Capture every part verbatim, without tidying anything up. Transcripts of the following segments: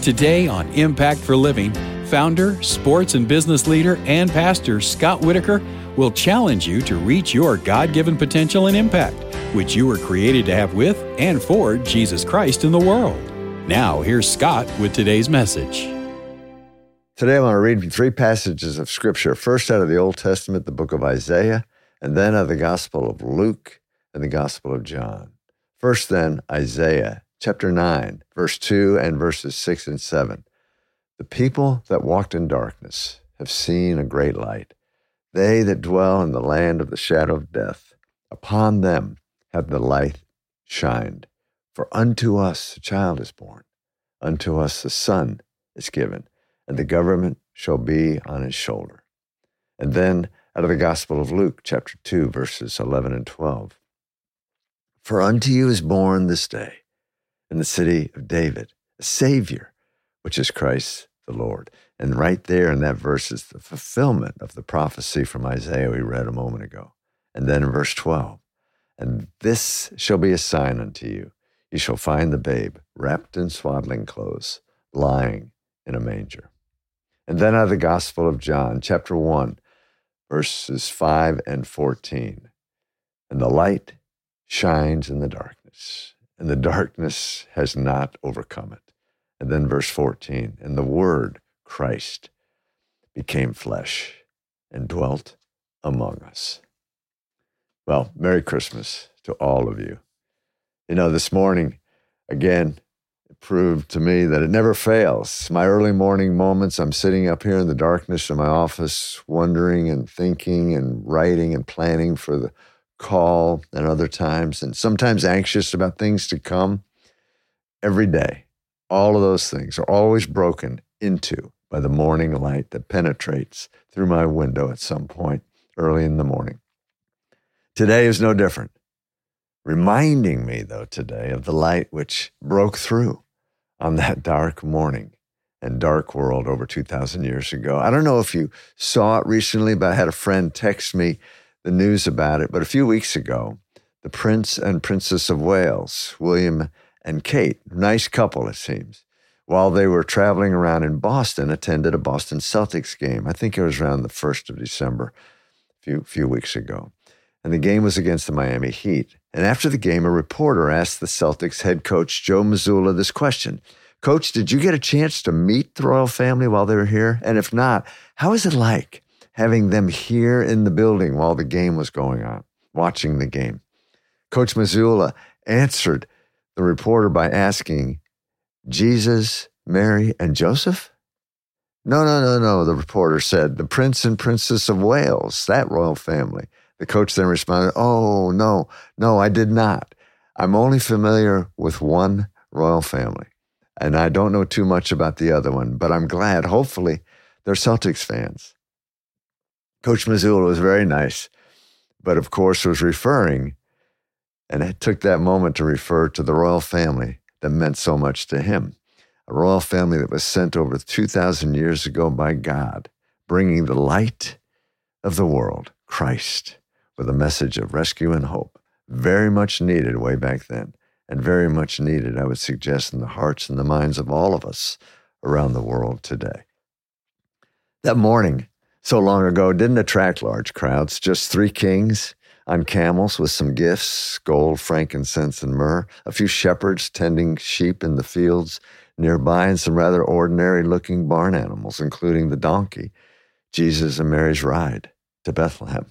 Today on Impact for Living, founder, sports and business leader, and pastor Scott Whitaker will challenge you to reach your God-given potential and impact, which you were created to have with and for Jesus Christ in the world. Now, here's Scott with today's message. Today I want to read three passages of Scripture, first out of the Old Testament, the book of Isaiah, and then out of the Gospel of Luke and the Gospel of John. First then, Isaiah chapter nine, verse two and verses six and seven. The people that walked in darkness have seen a great light. They that dwell in the land of the shadow of death, upon them hath the light shined. For unto us a child is born, unto us a son is given, and the government shall be on his shoulder. And then out of the Gospel of Luke, chapter two, verses eleven and twelve. For unto you is born this day in the city of David a Savior, which is Christ the Lord. And right there in that verse is the fulfillment of the prophecy from Isaiah we read a moment ago. And then in verse twelve, and this shall be a sign unto you. You shall find the babe wrapped in swaddling clothes, lying in a manger. And then out of the Gospel of John, chapter one, verses five and fourteen. And the light shines in the darkness, and the darkness has not overcome it. And then verse fourteen, and the Word, Christ, became flesh and dwelt among us. Well, Merry Christmas to all of you. You know, this morning, again, it proved to me that it never fails. My early morning moments, I'm sitting up here in the darkness of my office, wondering and thinking and writing and planning for the call and other times, and sometimes anxious about things to come. Every day, all of those things are always broken into by the morning light that penetrates through my window at some point early in the morning. Today is no different. Reminding me, though, today of the light which broke through on that dark morning and dark world over two thousand years ago. I don't know if you saw it recently, but I had a friend text me the news about it. But a few weeks ago, the Prince and Princess of Wales, William and Kate, nice couple it seems, while they were traveling around in Boston, attended a Boston Celtics game. I think it was around the first of December, a few, few weeks ago. And the game was against the Miami Heat. And after the game, a reporter asked the Celtics head coach, Joe Mazzulla, this question. Coach, did you get a chance to meet the royal family while they were here? And if not, how is it like having them here in the building while the game was going on, watching the game? Coach Mazzulla answered the reporter by asking, Jesus, Mary, and Joseph? No, no, no, no, the reporter said, the Prince and Princess of Wales, that royal family. The coach then responded, oh, no, no, I did not. I'm only familiar with one royal family, and I don't know too much about the other one, but I'm glad, hopefully, they're Celtics fans. Coach Mazzulla was very nice, but of course was referring, and it took that moment to refer to the royal family that meant so much to him, a royal family that was sent over two thousand years ago by God, bringing the light of the world, Christ, with a message of rescue and hope, very much needed way back then, and very much needed, I would suggest, in the hearts and the minds of all of us around the world today. That morning, so long ago, didn't attract large crowds, just three kings on camels with some gifts, gold, frankincense, and myrrh, a few shepherds tending sheep in the fields nearby, and some rather ordinary-looking barn animals, including the donkey, Jesus and Mary's ride to Bethlehem.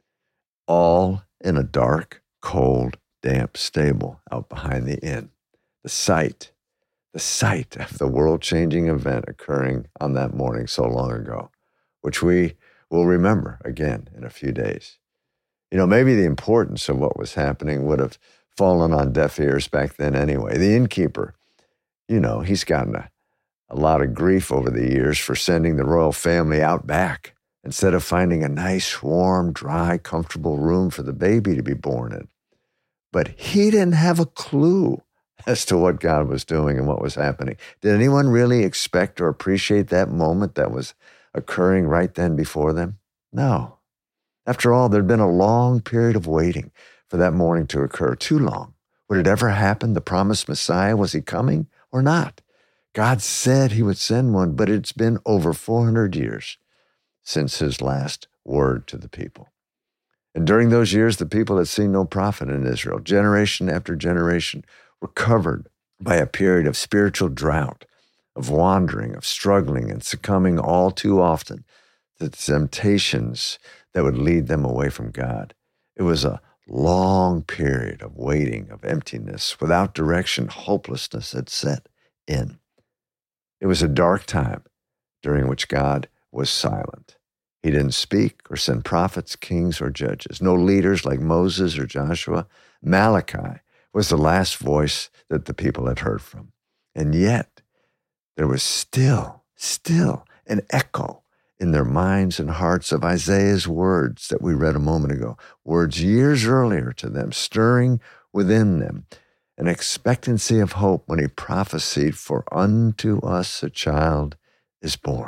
All in a dark, cold, damp stable out behind the inn. The sight, the sight of the world-changing event occurring on that morning so long ago, which we will remember again in a few days. You know, maybe the importance of what was happening would have fallen on deaf ears back then anyway. The innkeeper, you know, he's gotten a, a lot of grief over the years for sending the royal family out back instead of finding a nice, warm, dry, comfortable room for the baby to be born in. But he didn't have a clue as to what God was doing and what was happening. Did anyone really expect or appreciate that moment that was occurring right then before them? No. After all, there'd been a long period of waiting for that morning to occur, too long. Would it ever happen? The promised Messiah, was he coming or not? God said he would send one, but it's been over four hundred years since his last word to the people. And during those years, the people had seen no prophet in Israel. Generation after generation were covered by a period of spiritual drought, of wandering, of struggling, and succumbing all too often to the temptations that would lead them away from God. It was a long period of waiting, of emptiness, without direction. Hopelessness had set in. It was a dark time during which God was silent. He didn't speak or send prophets, kings, or judges. No leaders like Moses or Joshua. Malachi was the last voice that the people had heard from. And yet, there was still, still an echo in their minds and hearts of Isaiah's words that we read a moment ago, words years earlier to them, stirring within them an expectancy of hope when he prophesied, "For unto us a child is born."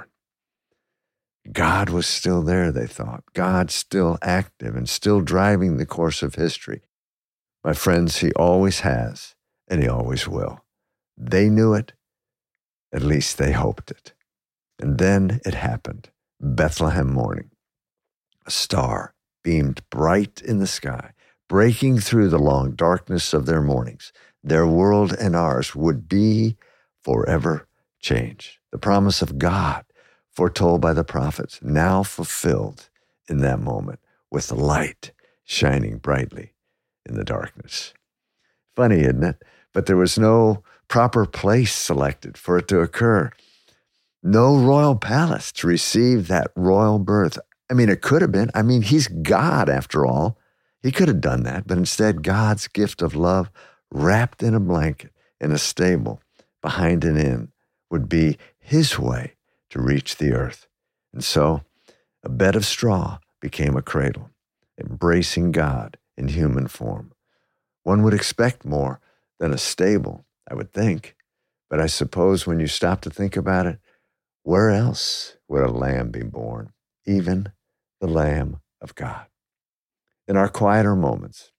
God was still there, they thought. God still active and still driving the course of history. My friends, he always has, and he always will. They knew it. At least they hoped it. And then it happened. Bethlehem morning. A star beamed bright in the sky, breaking through the long darkness of their mornings. Their world and ours would be forever changed. The promise of God, foretold by the prophets, now fulfilled in that moment with the light shining brightly in the darkness. Funny, isn't it? But there was no proper place selected for it to occur. No royal palace to receive that royal birth. I mean, it could have been. I mean, he's God after all. He could have done that, but instead, God's gift of love wrapped in a blanket in a stable behind an inn would be his way to reach the earth. And so, a bed of straw became a cradle, embracing God in human form. One would expect more than a stable, I would think. But I suppose when you stop to think about it, where else would a lamb be born? Even the Lamb of God. In our quieter moments,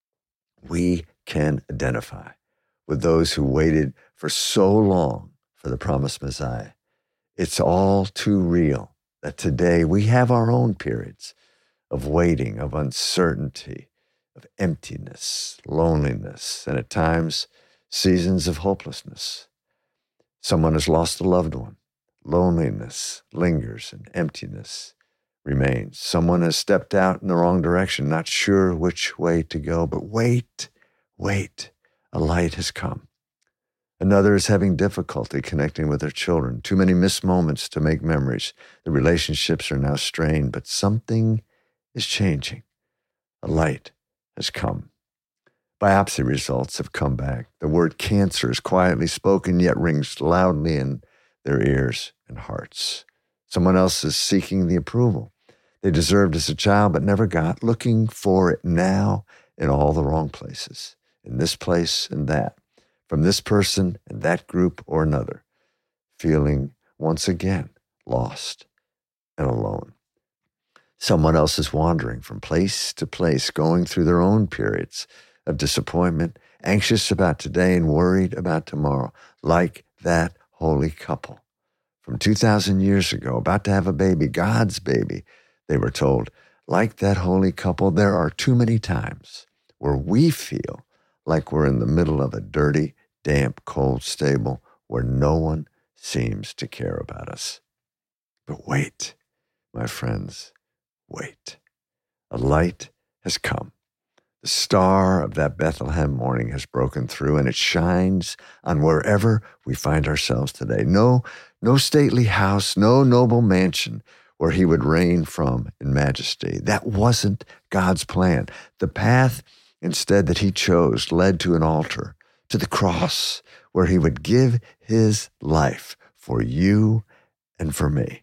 we can identify with those who waited for so long for the promised Messiah. It's all too real that today we have our own periods of waiting, of uncertainty, of emptiness, loneliness, and at times seasons of hopelessness. Someone has lost a loved one. Loneliness lingers and emptiness remains. Someone has stepped out in the wrong direction, not sure which way to go, but wait, wait, a light has come. Another is having difficulty connecting with their children. Too many missed moments to make memories. The relationships are now strained, but something is changing. A light has come. Biopsy results have come back. The word cancer is quietly spoken, yet rings loudly in their ears and hearts. Someone else is seeking the approval they deserved as a child, but never got, looking for it now in all the wrong places, in this place and that, from this person and that group or another, feeling once again lost and alone. Someone else is wandering from place to place, going through their own periods of disappointment, anxious about today and worried about tomorrow, like that holy couple from two thousand years ago, about to have a baby, God's baby, they were told. Like that holy couple, there are too many times where we feel like we're in the middle of a dirty, damp, cold stable where no one seems to care about us. But wait, my friends, wait. A light has come. The star of that Bethlehem morning has broken through, and it shines on wherever we find ourselves today. No, no stately house, no noble mansion where he would reign from in majesty. That wasn't God's plan. The path instead that he chose led to an altar, to the cross, where he would give his life for you and for me.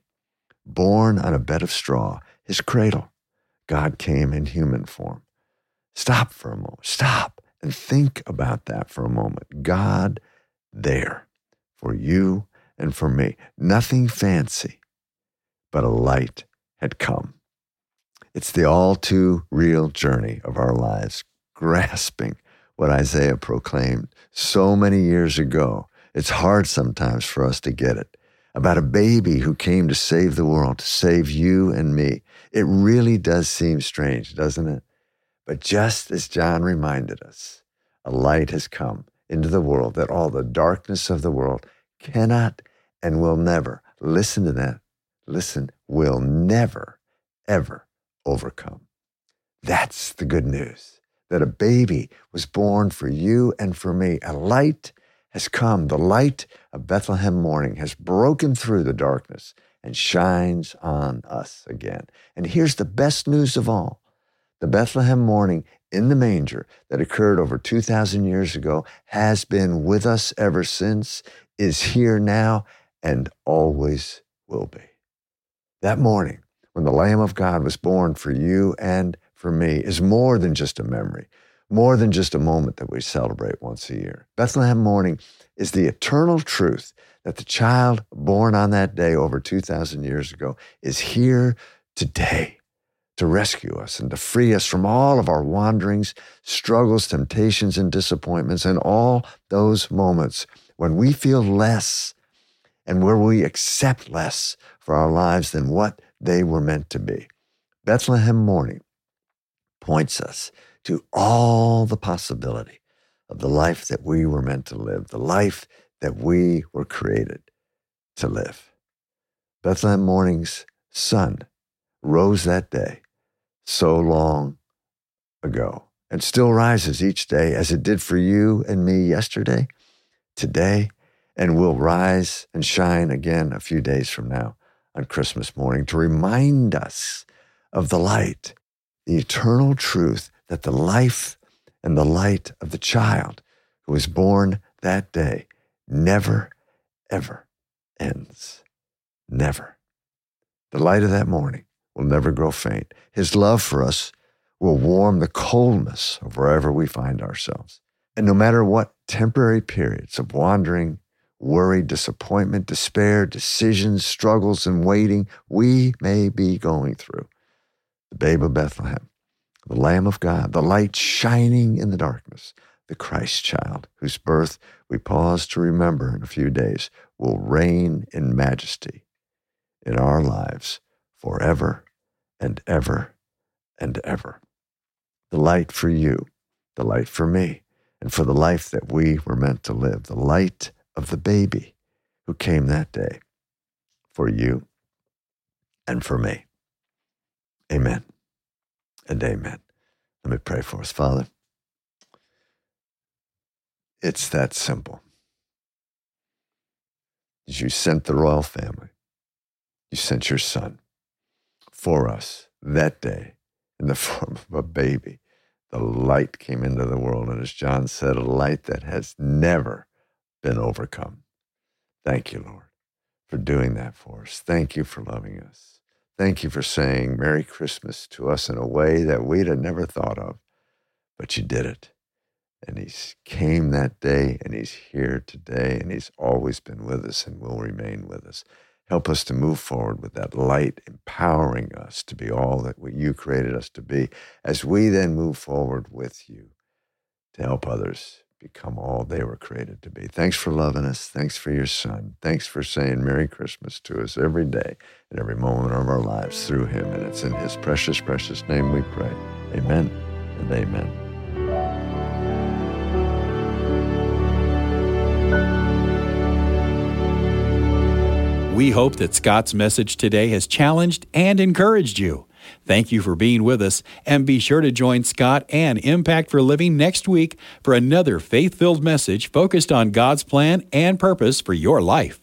Born on a bed of straw, his cradle, God came in human form. Stop for a moment. Stop and think about that for a moment. God there for you and for me. Nothing fancy, but a light had come. It's the all too real journey of our lives, grasping what Isaiah proclaimed so many years ago It's hard sometimes for us to get it. About a baby who came to save the world, to save you and me. It really does seem strange, doesn't it? But just as John reminded us, a light has come into the world that all the darkness of the world cannot and will never, listen to that, listen, will never, ever overcome. That's the good news, that a baby was born for you and for me. A light has come. The light of Bethlehem morning has broken through the darkness and shines on us again. And here's the best news of all. The Bethlehem morning in the manger that occurred over two thousand years ago has been with us ever since, is here now, and always will be. That morning, when the Lamb of God was born for you and for me, is more than just a memory, more than just a moment that we celebrate once a year. Bethlehem morning is the eternal truth that the child born on that day over two thousand years ago is here today to rescue us and to free us from all of our wanderings, struggles, temptations, and disappointments, and all those moments when we feel less and where we accept less for our lives than what they were meant to be. Bethlehem morning points us to all the possibility of the life that we were meant to live, the life that we were created to live. Bethlehem morning's sun rose that day so long ago and still rises each day as it did for you and me yesterday, today, and will rise and shine again a few days from now on Christmas morning to remind us of the light, the eternal truth that the life and the light of the child who was born that day never, ever ends. Never. The light of that morning will never grow faint. His love for us will warm the coldness of wherever we find ourselves. And no matter what temporary periods of wandering, worry, disappointment, despair, decisions, struggles, and waiting we may be going through, the babe of Bethlehem, the Lamb of God, the light shining in the darkness, the Christ child, whose birth we pause to remember in a few days, will reign in majesty in our lives forever and ever and ever. The light for you, the light for me, and for the life that we were meant to live, the light of the baby who came that day for you and for me. Amen and amen. Let me pray for us. Father, it's that simple. As you sent the royal family, you sent your son for us that day in the form of a baby. The light came into the world, and as John said, a light that has never been overcome. Thank you, Lord, for doing that for us. Thank you for loving us. Thank you for saying Merry Christmas to us in a way that we'd have never thought of, but you did it. And he came that day, and he's here today, and he's always been with us and will remain with us. Help us to move forward with that light, empowering us to be all that you created us to be, as we then move forward with you to help others become all they were created to be. Thanks for loving us. Thanks for your son. Thanks for saying Merry Christmas to us every day and every moment of our lives through him. And it's in his precious, precious name we pray. Amen and amen. We hope that Scott's message today has challenged and encouraged you. Thank you for being with us, and be sure to join Scott and Impact for Living next week for another faith-filled message focused on God's plan and purpose for your life.